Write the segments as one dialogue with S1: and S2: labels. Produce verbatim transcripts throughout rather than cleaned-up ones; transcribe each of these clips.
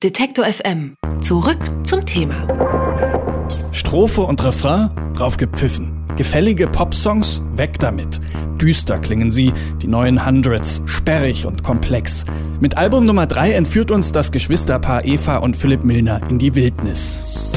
S1: Detektor F M. Zurück zum Thema.
S2: Strophe und Refrain, drauf gepfiffen. Gefällige Popsongs, weg damit. Düster klingen sie, die neuen Hundreds, sperrig und komplex. Mit Album Nummer drei entführt uns das Geschwisterpaar Eva und Philipp Milner in die Wildnis.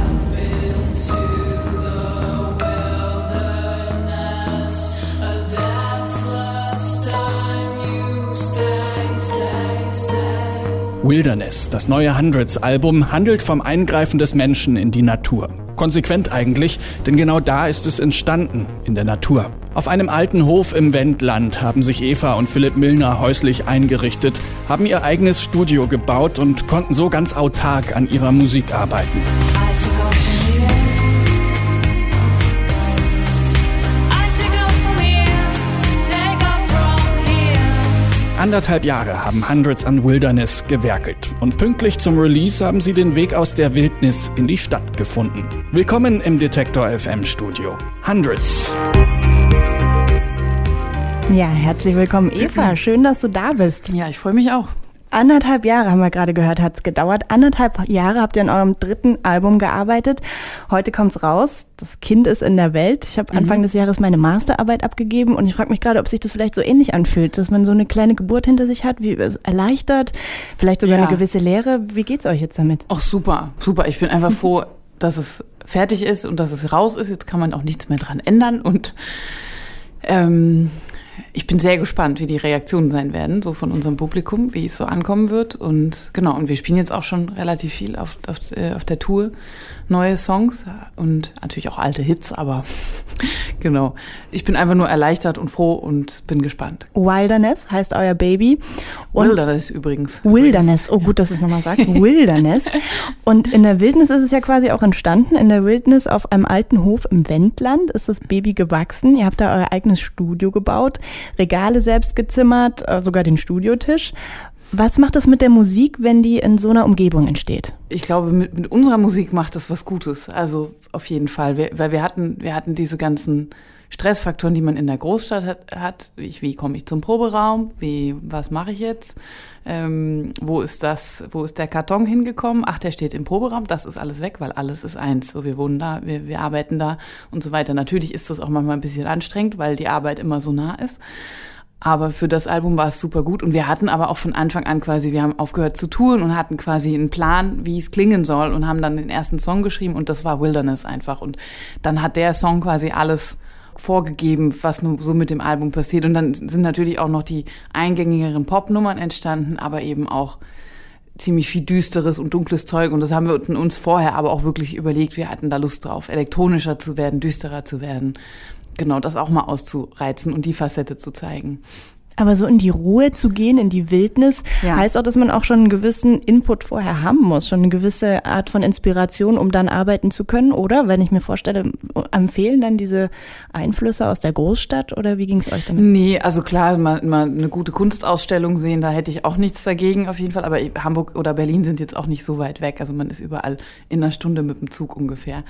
S2: Wilderness, das neue Hundreds-Album, handelt vom Eingreifen des Menschen in die Natur. Konsequent eigentlich, denn genau da ist es entstanden, in der Natur. Auf einem alten Hof im Wendland haben sich Eva und Philipp Milner häuslich eingerichtet, haben ihr eigenes Studio gebaut und konnten so ganz autark an ihrer Musik arbeiten. Anderthalb Jahre haben Hundreds an Wilderness gewerkelt und pünktlich zum Release haben sie den Weg aus der Wildnis in die Stadt gefunden. Willkommen im Detektor F M Studio. Hundreds.
S3: Ja, herzlich willkommen Eva, schön, dass du da bist.
S4: Ja, ich freue mich auch.
S3: Anderthalb Jahre, haben wir gerade gehört, hat es gedauert. Anderthalb Jahre habt ihr an eurem dritten Album gearbeitet. Heute kommt's raus. Das Kind ist in der Welt. Ich habe Anfang mhm. des Jahres meine Masterarbeit abgegeben und ich frage mich gerade, ob sich das vielleicht so ähnlich anfühlt, dass man so eine kleine Geburt hinter sich hat, wie erleichtert, vielleicht sogar ja. eine gewisse Lehre. Wie geht's euch jetzt damit?
S4: Ach super, super. Ich bin einfach froh, dass es fertig ist und dass es raus ist. Jetzt kann man auch nichts mehr dran ändern und ähm, ich bin sehr gespannt, wie die Reaktionen sein werden, so von unserem Publikum, wie es so ankommen wird. Und genau, und wir spielen jetzt auch schon relativ viel auf, auf, äh, auf der Tour neue Songs und natürlich auch alte Hits, aber genau. Ich bin einfach nur erleichtert und froh und bin gespannt.
S3: Wilderness heißt euer Baby.
S4: Und Wilderness übrigens.
S3: Wilderness, oh gut, dass du es nochmal sagst. Wilderness. Und in der Wildnis ist es ja quasi auch entstanden. In der Wildnis auf einem alten Hof im Wendland ist das Baby gewachsen. Ihr habt da euer eigenes Studio gebaut, Regale selbst gezimmert, sogar den Studiotisch. Was macht das mit der Musik, wenn die in so einer Umgebung entsteht?
S4: Ich glaube, mit, mit unserer Musik macht das was Gutes. Also auf jeden Fall. Wir, weil wir hatten, wir hatten diese ganzen Stressfaktoren, die man in der Großstadt hat. hat. Wie, wie komme ich zum Proberaum? Wie, was mache ich jetzt? Ähm, wo ist das? Wo ist der Karton hingekommen? Ach, der steht im Proberaum. Das ist alles weg, weil alles ist eins. So, wir wohnen da, wir, wir arbeiten da und so weiter. Natürlich ist das auch manchmal ein bisschen anstrengend, weil die Arbeit immer so nah ist. Aber für das Album war es super gut und wir hatten aber auch von Anfang an quasi, wir haben aufgehört zu touren und hatten quasi einen Plan, wie es klingen soll und haben dann den ersten Song geschrieben und das war Wilderness einfach und dann hat der Song quasi alles vorgegeben, was so mit dem Album passiert und dann sind natürlich auch noch die eingängigeren Popnummern entstanden, aber eben auch ziemlich viel düsteres und dunkles Zeug und das haben wir uns vorher aber auch wirklich überlegt, wir hatten da Lust drauf, elektronischer zu werden, düsterer zu werden. Genau, das auch mal auszureizen und die Facette zu zeigen.
S3: Aber so in die Ruhe zu gehen, in die Wildnis, ja. heißt auch, dass man auch schon einen gewissen Input vorher haben muss, schon eine gewisse Art von Inspiration, um dann arbeiten zu können, oder? Wenn ich mir vorstelle, empfehlen dann diese Einflüsse aus der Großstadt oder wie ging es euch damit?
S4: Nee, also klar, mal, mal eine gute Kunstausstellung sehen, da hätte ich auch nichts dagegen auf jeden Fall, aber Hamburg oder Berlin sind jetzt auch nicht so weit weg, also man ist überall in einer Stunde mit dem Zug ungefähr.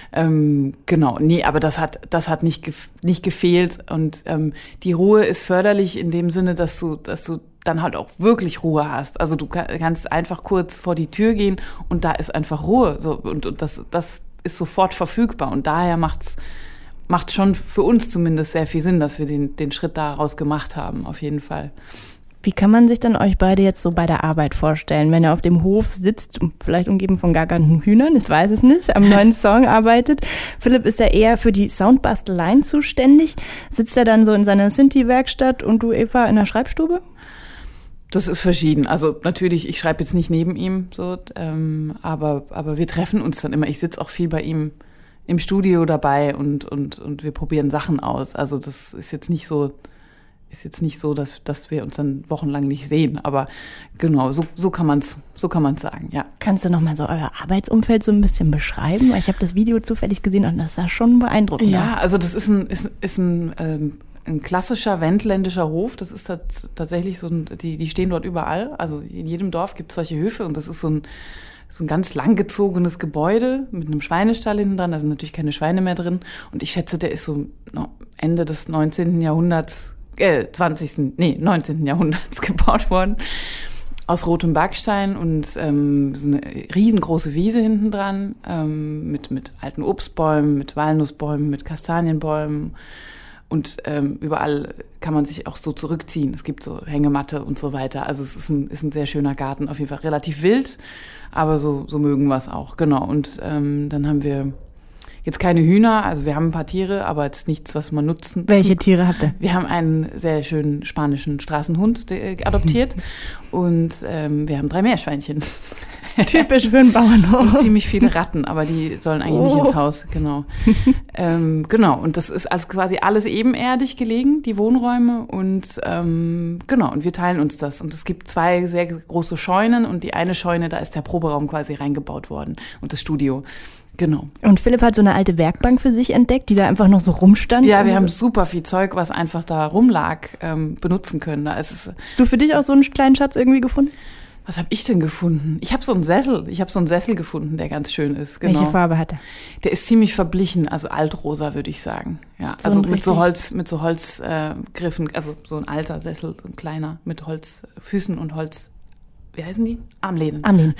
S4: Ähm, genau, nee, aber das hat, das hat nicht, gef- nicht gefehlt und ähm, die Ruhe ist förderlich in dem Sinne, dass du, dass du dann halt auch wirklich Ruhe hast. Also du kannst einfach kurz vor die Tür gehen und da ist einfach Ruhe. So, und, und das, das ist sofort verfügbar. Und daher macht's, macht's schon für uns zumindest sehr viel Sinn, dass wir den, den Schritt daraus gemacht haben, auf jeden Fall.
S3: Wie kann man sich denn euch beide jetzt so bei der Arbeit vorstellen, wenn ihr auf dem Hof sitzt, vielleicht umgeben von gackernden Hühnern, ich weiß es nicht, am neuen Song arbeitet? Philipp ist ja eher für die Soundbasteleien zuständig. Sitzt er dann so in seiner Synthi-Werkstatt und du, Eva, in der Schreibstube?
S4: Das ist verschieden. Also natürlich, ich schreibe jetzt nicht neben ihm, so, ähm, aber, aber wir treffen uns dann immer. Ich sitze auch viel bei ihm im Studio dabei und, und, und wir probieren Sachen aus. Also das ist jetzt nicht so... Ist jetzt nicht so, dass, dass wir uns dann wochenlang nicht sehen, aber genau, so, so kann man es so kann man's sagen, ja.
S3: Kannst du noch mal so euer Arbeitsumfeld so ein bisschen beschreiben? Weil ich habe das Video zufällig gesehen und das sah schon beeindruckend aus.
S4: Ja, also das ist ein, ist, ist ein, ähm, ein klassischer wendländischer Hof. Das ist tats- tatsächlich so, ein, die, die stehen dort überall. Also in jedem Dorf gibt es solche Höfe und das ist so ein, so ein ganz langgezogenes Gebäude mit einem Schweinestall hinten dran, da sind natürlich keine Schweine mehr drin. Und ich schätze, der ist so Ende des neunzehnten Jahrhunderts, äh, zwanzigsten, nee, neunzehnten Jahrhunderts gebaut worden. Aus rotem Backstein und ähm, so eine riesengroße Wiese hinten dran ähm, mit, mit alten Obstbäumen, mit Walnussbäumen, mit Kastanienbäumen. Und ähm, überall kann man sich auch so zurückziehen. Es gibt so Hängematte und so weiter. Also es ist ein, ist ein sehr schöner Garten, auf jeden Fall relativ wild, aber so, so mögen wir es auch. Genau. Und ähm, dann haben wir jetzt keine Hühner, also wir haben ein paar Tiere, aber jetzt nichts, was man nutzen.
S3: Welche Tiere habt ihr?
S4: Wir haben einen sehr schönen spanischen Straßenhund äh, adoptiert und ähm, wir haben drei Meerschweinchen.
S3: Typisch für einen Bauernhof.
S4: Und ziemlich viele Ratten, aber die sollen eigentlich oh. nicht ins Haus, genau. ähm, genau, und das ist also quasi alles ebenerdig gelegen, die Wohnräume und ähm, genau, und wir teilen uns das. Und es gibt zwei sehr große Scheunen und die eine Scheune, da ist der Proberaum quasi reingebaut worden und das Studio. Genau.
S3: Und Philipp hat so eine alte Werkbank für sich entdeckt, die da einfach noch so rumstand.
S4: Ja, wir haben super viel Zeug, was einfach da rumlag, ähm, benutzen können. Da ist es,
S3: Hast du für dich auch so einen kleinen Schatz irgendwie gefunden?
S4: Was habe ich denn gefunden? Ich habe so einen Sessel. Ich habe so einen Sessel gefunden, der ganz schön ist. Genau.
S3: Welche Farbe hat er?
S4: Der ist ziemlich verblichen, also altrosa, würde ich sagen. Ja,
S3: so
S4: also mit so Holz, mit so Holzgriffen, äh, also so ein alter Sessel, so ein kleiner mit Holzfüßen und Holz. Wie heißen die? Armlehnen.
S3: Armlehnen.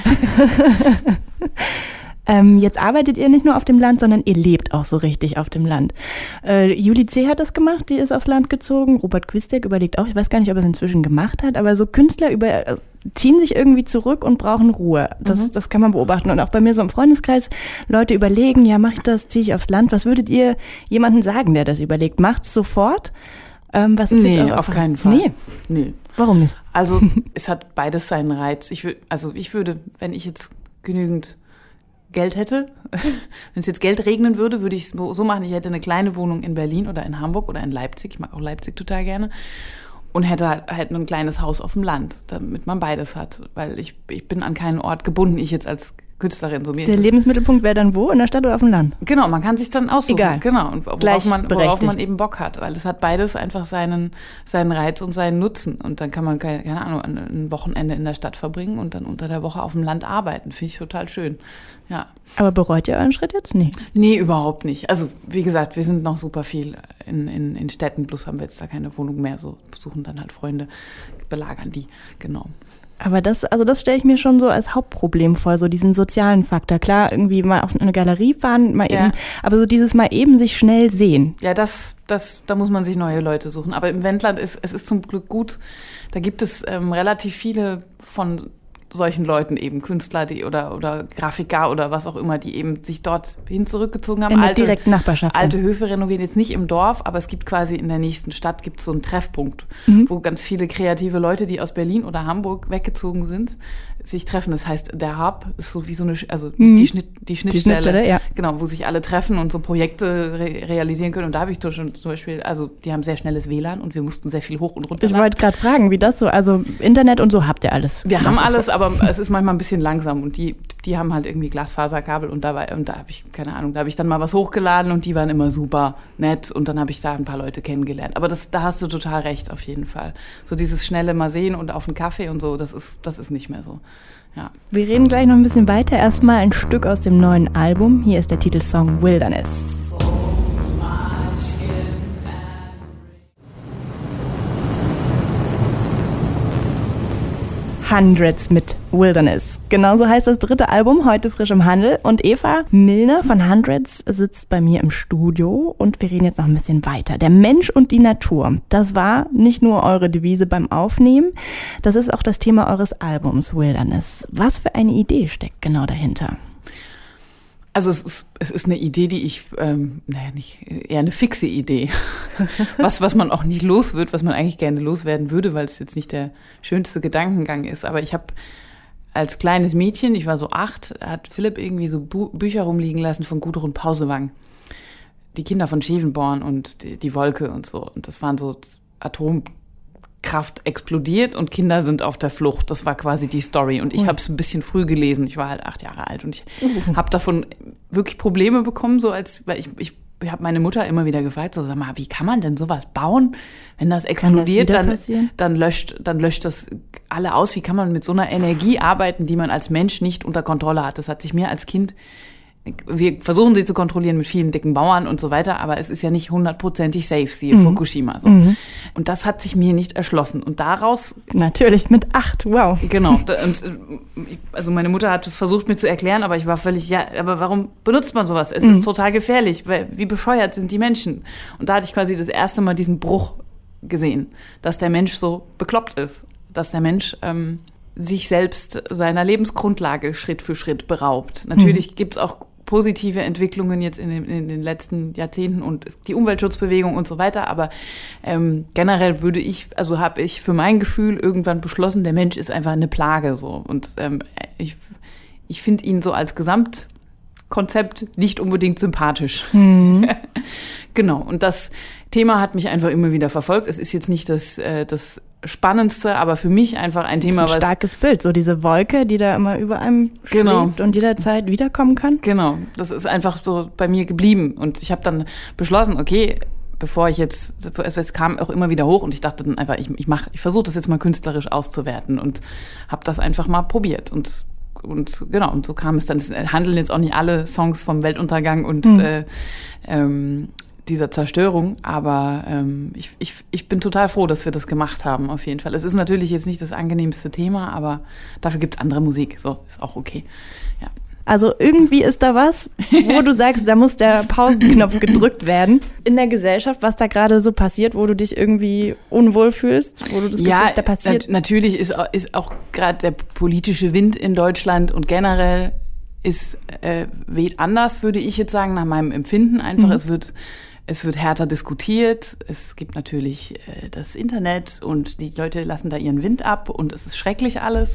S3: Ähm, jetzt arbeitet ihr nicht nur auf dem Land, sondern ihr lebt auch so richtig auf dem Land. Äh, Julie C. hat das gemacht, die ist aufs Land gezogen. Robert Quistek überlegt auch, ich weiß gar nicht, ob er es inzwischen gemacht hat, aber so Künstler über, äh, ziehen sich irgendwie zurück und brauchen Ruhe. Das, mhm. das kann man beobachten. Und auch bei mir so im Freundeskreis, Leute überlegen, ja, mach ich das, ziehe ich aufs Land. Was würdet ihr jemandem sagen, der das überlegt? Macht's sofort? Ähm, was ist
S4: nee,
S3: jetzt
S4: auf keinen Fall.
S3: Nee.
S4: nee.
S3: Warum nicht?
S4: Also es hat beides seinen Reiz. Ich würd, also ich würde, wenn ich jetzt genügend Geld hätte, wenn es jetzt Geld regnen würde, würde ich es so machen, ich hätte eine kleine Wohnung in Berlin oder in Hamburg oder in Leipzig, ich mag auch Leipzig total gerne, und hätte halt, halt ein kleines Haus auf dem Land, damit man beides hat, weil ich, ich bin an keinen Ort gebunden, ich jetzt als Künstlerin. So, mir
S3: der Lebensmittelpunkt wäre dann wo? In der Stadt oder auf dem Land?
S4: Genau, man kann sich dann aussuchen.
S3: Egal.
S4: Genau, und worauf man, worauf man eben Bock hat, weil es hat beides einfach seinen, seinen Reiz und seinen Nutzen. Und dann kann man, keine, keine Ahnung, ein Wochenende in der Stadt verbringen und dann unter der Woche auf dem Land arbeiten. Finde ich total schön. Ja.
S3: Aber bereut ihr euren Schritt jetzt? Nee.
S4: Nee, überhaupt nicht. Also, wie gesagt, wir sind noch super viel in, in, in Städten, bloß haben wir jetzt da keine Wohnung mehr, so besuchen dann halt Freunde, belagern die, genau.
S3: Aber das, also das stelle ich mir schon so als Hauptproblem vor, so diesen sozialen Faktor. Klar, irgendwie mal auf eine Galerie fahren, mal
S4: ja.
S3: eben, aber so dieses mal eben sich schnell sehen.
S4: Ja, das, das, da muss man sich neue Leute suchen. Aber im Wendland ist, es ist zum Glück gut, da gibt es ähm, relativ viele von solchen Leuten eben, Künstler die oder oder Grafiker oder was auch immer, die eben sich dort hin zurückgezogen haben.
S3: In der
S4: alte,
S3: direkten Nachbarschaft.
S4: Alte Höfe renovieren, jetzt nicht im Dorf, aber es gibt quasi in der nächsten Stadt gibt es so einen Treffpunkt,
S3: mhm.
S4: wo ganz viele kreative Leute, die aus Berlin oder Hamburg weggezogen sind, sich treffen. Das heißt, der Hub ist so wie so eine, also mhm. die, Schnitt, die Schnittstelle,
S3: die Schnittstelle ja.
S4: genau, wo sich alle treffen und so Projekte re- realisieren können. Und da habe ich schon zum Beispiel, also die haben sehr schnelles W L A N und wir mussten sehr viel hoch und runter.
S3: Ich wollte gerade fragen, wie das so, also Internet und so habt ihr alles?
S4: Wir haben alles, aber es ist manchmal ein bisschen langsam und die, die haben halt irgendwie Glasfaserkabel und da war, und da habe ich, keine Ahnung, da habe ich dann mal was hochgeladen und die waren immer super nett und dann habe ich da ein paar Leute kennengelernt. Aber das, da hast du total recht, auf jeden Fall. So dieses schnelle mal sehen und auf einen Kaffee und so, das ist, das ist nicht mehr so. Ja.
S3: Wir reden gleich noch ein bisschen weiter. Erstmal ein Stück aus dem neuen Album. Hier ist der Titelsong Wilderness. Hundreds mit Wilderness. Genauso heißt das dritte Album, heute frisch im Handel. Und Eva Milner von Hundreds sitzt bei mir im Studio und wir reden jetzt noch ein bisschen weiter. Der Mensch und die Natur, das war nicht nur eure Devise beim Aufnehmen, das ist auch das Thema eures Albums Wilderness. Was für eine Idee steckt genau dahinter?
S4: Also es ist, es ist eine Idee, die ich, ähm, naja, nicht, eher eine fixe Idee. was, was man auch nicht los wird, was man eigentlich gerne loswerden würde, weil es jetzt nicht der schönste Gedankengang ist. Aber ich habe als kleines Mädchen, ich war so acht, hat Philipp irgendwie so Bu- Bücher rumliegen lassen von Gudrun Pausewang. Die Kinder von Schevenborn und die, die Wolke und so. Und das waren so Atomkraft explodiert und Kinder sind auf der Flucht. Das war quasi die Story. Und ich habe es ein bisschen früh gelesen. Ich war halt acht Jahre alt und ich uh. habe davon wirklich Probleme bekommen, so als, weil ich, ich Ich habe meine Mutter immer wieder gefragt, so, sag mal, wie kann man denn sowas bauen? Wenn das explodiert,
S3: kann
S4: das dann, dann löscht, dann löscht das alle aus. Wie kann man mit so einer Energie arbeiten, die man als Mensch nicht unter Kontrolle hat? Das hat sich mir als Kind wir versuchen sie zu kontrollieren mit vielen dicken Bauern und so weiter, aber es ist ja nicht hundertprozentig safe, siehe mhm. Fukushima. So. Mhm. Und das hat sich mir nicht erschlossen. Und daraus...
S3: Natürlich, mit acht, wow.
S4: Genau. Und, also meine Mutter hat es versucht, mir zu erklären, aber ich war völlig, ja, aber warum benutzt man sowas? Es mhm. ist total gefährlich, weil wie bescheuert sind die Menschen? Und da hatte ich quasi das erste Mal diesen Bruch gesehen, dass der Mensch so bekloppt ist, dass der Mensch... Ähm, sich selbst seiner Lebensgrundlage Schritt für Schritt beraubt. Natürlich mhm. gibt es auch positive Entwicklungen jetzt in den, in den letzten Jahrzehnten und die Umweltschutzbewegung und so weiter, aber ähm, generell würde ich, also habe ich für mein Gefühl irgendwann beschlossen, der Mensch ist einfach eine Plage so und ähm, ich, ich finde ihn so als Gesamtkonzept nicht unbedingt sympathisch. Mhm. Genau, und das Thema hat mich einfach immer wieder verfolgt. Es ist jetzt nicht das, äh, das Spannendste, aber für mich einfach ein Thema, was...
S3: Ein starkes Bild, so diese Wolke, die da immer über einem
S4: genau.
S3: schwebt und jederzeit wiederkommen kann.
S4: Genau, das ist einfach so bei mir geblieben. Und ich habe dann beschlossen, okay, bevor ich jetzt... Es kam auch immer wieder hoch und ich dachte dann einfach, ich, ich, mach, ich versuche das jetzt mal künstlerisch auszuwerten und habe das einfach mal probiert. Und Und genau, und so kam es dann. Es handeln jetzt auch nicht alle Songs vom Weltuntergang und mhm. äh, ähm, dieser Zerstörung, aber ähm, ich, ich, ich bin total froh, dass wir das gemacht haben, auf jeden Fall. Es ist natürlich jetzt nicht das angenehmste Thema, aber dafür gibt's andere Musik, so, ist auch okay, ja.
S3: Also irgendwie ist da was, wo du sagst, da muss der Pausenknopf gedrückt werden in der Gesellschaft, was da gerade so passiert, wo du dich irgendwie unwohl fühlst, wo du das Gefühl
S4: ja,
S3: hast, da passiert.
S4: Ja, natürlich ist, ist auch gerade der politische Wind in Deutschland und generell ist äh, weht anders, würde ich jetzt sagen, nach meinem Empfinden einfach. Mhm. Es wird es wird härter diskutiert. Es gibt natürlich äh, das Internet und die Leute lassen da ihren Wind ab und es ist schrecklich alles.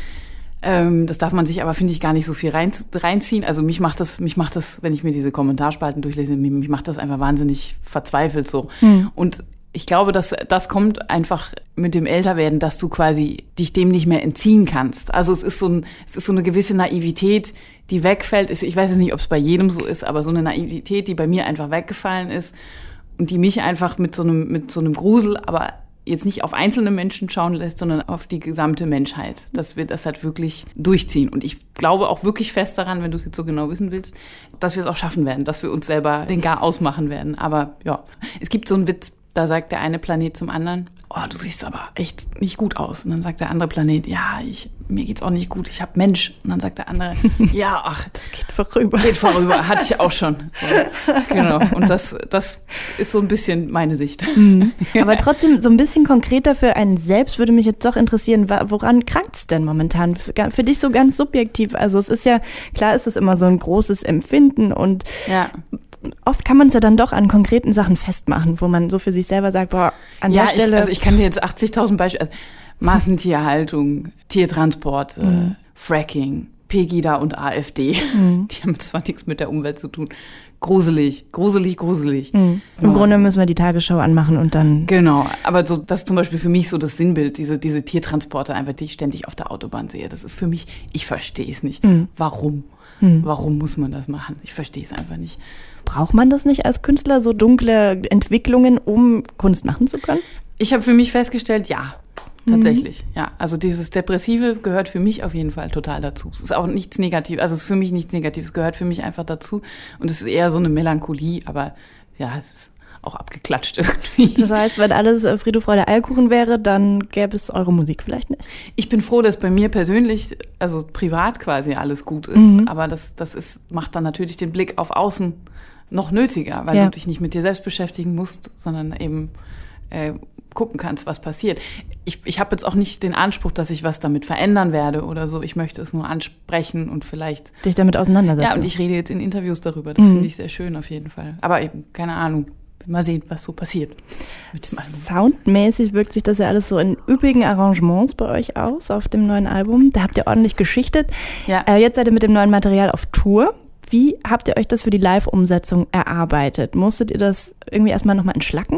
S4: Ähm, das darf man sich aber, finde ich, gar nicht so viel rein, reinziehen. Also mich macht das, mich macht das, wenn ich mir diese Kommentarspalten durchlese, mich, mich macht das einfach wahnsinnig verzweifelt so. Mhm. Und ich glaube, dass das kommt einfach mit dem Älterwerden, dass du quasi dich dem nicht mehr entziehen kannst. Also es ist so ein, es ist so eine gewisse Naivität, die wegfällt. Ich weiß jetzt nicht, ob es bei jedem so ist, aber so eine Naivität, die bei mir einfach weggefallen ist und die mich einfach mit so einem, mit so einem Grusel, aber jetzt nicht auf einzelne Menschen schauen lässt, sondern auf die gesamte Menschheit, dass wir das halt wirklich durchziehen. Und ich glaube auch wirklich fest daran, wenn du es jetzt so genau wissen willst, dass wir es auch schaffen werden, dass wir uns selber den Gar ausmachen werden. Aber ja, es gibt so einen Witz, da sagt der eine Planet zum anderen, oh, du siehst aber echt nicht gut aus. Und dann sagt der andere Planet, ja, ich, mir geht's auch nicht gut, ich hab Mensch. Und dann sagt der andere, ja, ach, das geht vorüber. Geht vorüber, hatte ich auch schon. So, genau, und das, das ist so ein bisschen meine Sicht.
S3: Mhm. Aber trotzdem so ein bisschen konkreter für einen selbst würde mich jetzt doch interessieren, woran krankt's denn momentan? Für dich so ganz subjektiv. Also es ist ja, klar ist es immer so ein großes Empfinden und
S4: ja.
S3: Oft kann man es ja dann doch an konkreten Sachen festmachen, wo man so für sich selber sagt, boah, an
S4: ja,
S3: der Stelle...
S4: Ich, also ich kann dir jetzt achtzigtausend Beispiele... Also Massentierhaltung, Tiertransport, mhm. Fracking, Pegida und AfD. Mhm. Die haben zwar nichts mit der Umwelt zu tun. Gruselig, gruselig, gruselig.
S3: Mhm. Im ja. Grunde müssen wir die Tagesschau anmachen und dann...
S4: Genau, aber so, das ist zum Beispiel für mich so das Sinnbild, diese, diese Tiertransporte, einfach, die ich ständig auf der Autobahn sehe. Das ist für mich, ich verstehe es nicht. Mhm. Warum? Mhm. Warum muss man das machen? Ich verstehe es einfach nicht.
S3: Braucht man das nicht als Künstler, so dunkle Entwicklungen, um Kunst machen zu können?
S4: Ich habe für mich festgestellt, ja, tatsächlich. Mhm. Ja, also dieses Depressive gehört für mich auf jeden Fall total dazu. Es ist auch nichts Negatives, also es ist für mich nichts Negatives, es gehört für mich einfach dazu. Und es ist eher so eine Melancholie, aber ja, es ist auch abgeklatscht irgendwie.
S3: Das heißt, wenn alles Friede, Freude, Eierkuchen wäre, dann gäbe es eure Musik vielleicht nicht?
S4: Ich bin froh, dass bei mir persönlich, also privat quasi alles gut ist. Mhm. Aber das, das ist, macht dann natürlich den Blick auf außen noch nötiger, weil ja. du dich nicht mit dir selbst beschäftigen musst, sondern eben äh, gucken kannst, was passiert. Ich, ich habe jetzt auch nicht den Anspruch, dass ich was damit verändern werde oder so. Ich möchte es nur ansprechen und vielleicht...
S3: Dich damit auseinandersetzen.
S4: Ja, und ich rede jetzt in Interviews darüber. Das mhm. finde ich sehr schön auf jeden Fall. Aber eben, keine Ahnung. Mal sehen, was so passiert mit dem Album.
S3: Soundmäßig wirkt sich das ja alles so in üppigen Arrangements bei euch aus auf dem neuen Album. Da habt ihr ordentlich geschichtet.
S4: Ja.
S3: Äh, jetzt seid ihr mit dem neuen Material auf Tour. Wie habt ihr euch das für die Live-Umsetzung erarbeitet? Musstet ihr das irgendwie erstmal nochmal entschlacken?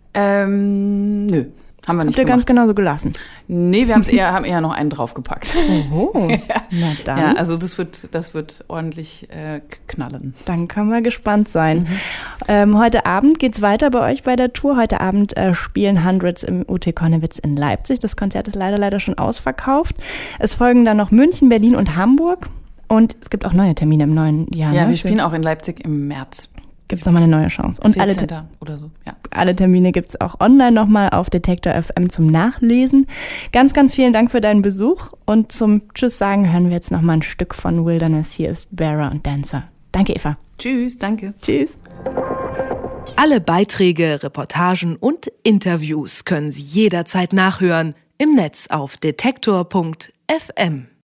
S4: Ähm, nö. Haben wir nicht
S3: Habt ihr
S4: gemacht.
S3: ganz genauso gelassen?
S4: Nee, wir haben's eher, haben eher noch einen draufgepackt.
S3: Oho,
S4: ja.
S3: Na dann.
S4: Ja, also das wird, das wird ordentlich äh, knallen.
S3: Dann können wir gespannt sein. Mhm. Ähm, heute Abend geht's weiter bei euch bei der Tour. Heute Abend äh, spielen Hundreds im U T Konnewitz in Leipzig. Das Konzert ist leider, leider schon ausverkauft. Es folgen dann noch München, Berlin und Hamburg. Und es gibt auch neue Termine im neuen Jahr.
S4: Ja,
S3: ne?
S4: wir spielen auch in Leipzig im März.
S3: Gibt es nochmal eine neue Chance. Und alle,
S4: oder so, ja.
S3: alle Termine gibt es auch online nochmal auf Detektor F M zum Nachlesen. Ganz, ganz vielen Dank für deinen Besuch. Und zum Tschüss sagen hören wir jetzt nochmal ein Stück von Wilderness. Hier ist Bearer und Dancer. Danke, Eva.
S4: Tschüss, danke.
S3: Tschüss.
S1: Alle Beiträge, Reportagen und Interviews können Sie jederzeit nachhören im Netz auf detektor punkt f m.